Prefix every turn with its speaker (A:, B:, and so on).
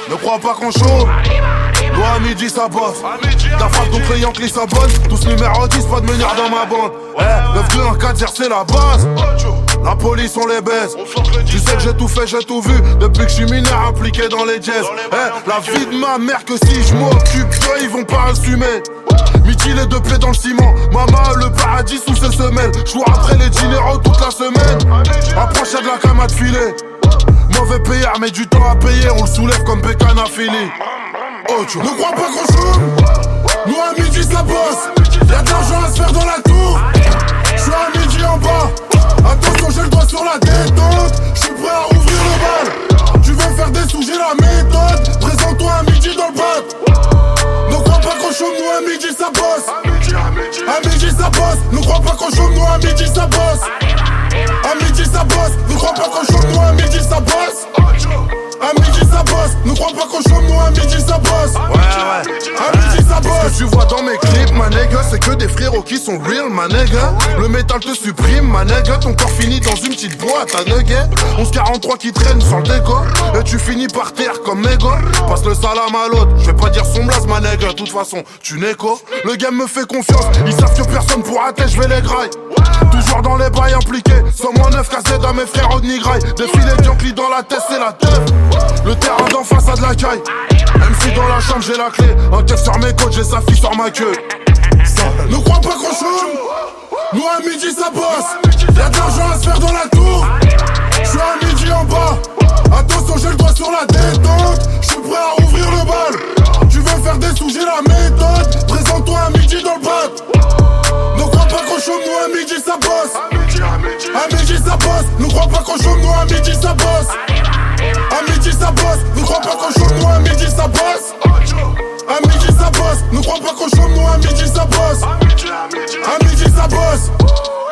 A: Ne crois pas qu'on chaud. Nous à midi ça bosse. Ta femme ton client qui s'abonne. Tous numéro 10, pas de menir dans ma bande. 9-2-1-4-0 c'est la base. La police on les baisse. Tu sais que j'ai tout fait, j'ai tout vu. Depuis que je suis mineur impliqué dans les jazz. La vie de ma mère que si je m'occupe d'eux ils vont pas assumer. Midi les deux pieds dans le ciment. Maman le paradis sous ses semelles. J'cours après les dinero toute la semaine. Approche de la cam à te filer. Mauvais payeur mais du temps à payer. On le soulève comme Bécane à Philly. Oh, tu ne crois pas qu'on choue. Nous à midi ça bosse. Y'a de l'argent à se faire dans la tour. J'suis à midi en bas. Attention j'ai le doigt sur la détente. J'suis prêt à ouvrir le bal. Tu veux faire des sous j'ai la méthode. Présente-toi à midi dans le bat. Ne crois pas qu'on choue. Nous à midi ça bosse. À midi ça bosse. Ne crois pas qu'on choue. Nous à midi ça bosse. À midi ça bosse. Ne crois pas qu'on choue. Nous à midi ça bosse. À midi ça bosse, ne crois pas qu'on chôme, nous à midi ça bosse. Ouais. À midi ça bosse. Ce que tu vois dans mes clips, ma nègre, c'est que des frérots qui sont real, ma nègre. Le métal te supprime, ma nègre. Ton corps finit dans une petite boîte à nugget. 11-43 qui traîne sans le déco. Et tu finis par terre comme mégo. Passe le salam à l'autre, je vais pas dire son blase, ma nègre. De toute façon, tu n'écho. Le game me fait confiance, ils savent que personne pourra t'aider, je vais les grailles. Toujours dans les bails impliqués. Somme 9 cassé dans mes frères Rodney Gray. Défilé Yankee dans la tête, c'est la teuf. Le terrain d'en face a de la caille. MC dans la chambre, j'ai la clé. Un keuf sur mes côtes, j'ai sa fille sur ma queue. Ne crois pas qu'on chôme. Nous à midi ça bosse. Y'a de l'argent à se faire dans la tour. J'suis à midi en bas. Attention j'ai le doigt sur la détente. J'suis prêt à ouvrir le bal. Tu veux faire des sous, j'ai la méthode. Présente-toi à midi dans le bat. Ne crois pas qu'on chôme. Nous à midi ça bosse. À midi ça bosse. Ne crois pas qu'on chôme. Nous à midi ça bosse. À midi ça bosse, ne crois pas qu'on chôme, nous à midi ça bosse. À midi ça bosse, ne crois pas qu'on chôme, nous à midi ça bosse. À midi ça bosse.